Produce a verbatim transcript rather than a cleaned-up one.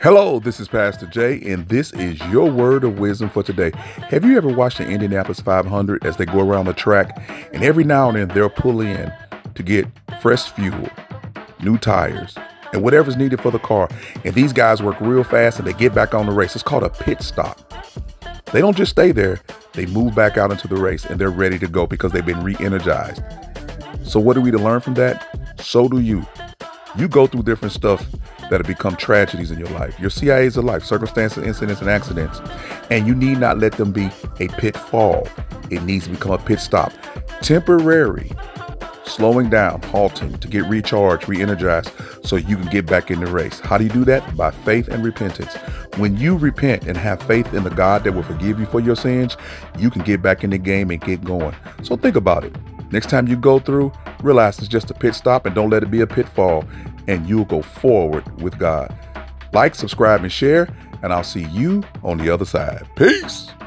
Hello, this is Pastor Jay, and this is your word of wisdom for today. Have you ever watched the Indianapolis five hundred as they go around the track, and every now and then they'll pull in to get fresh fuel, new tires, and whatever's needed for the car, and these guys work real fast and they get back on the race. It's called a pit stop. They don't just stay there, they move back out into the race and they're ready to go because they've been re-energized. So what are we to learn from that? So do you. You go through different stuff that have become tragedies in your life. Your C I As of life, circumstances, incidents, and accidents. And you need not let them be a pitfall. It needs to become a pit stop. Temporary, slowing down, halting to get recharged, re-energized, so you can get back in the race. How do you do that? By faith and repentance. When you repent and have faith in the God that will forgive you for your sins, you can get back in the game and get going. So think about it. Next time you go through, realize it's just a pit stop and don't let it be a pitfall, and you'll go forward with God. Like, subscribe, and share, and I'll see you on the other side. Peace.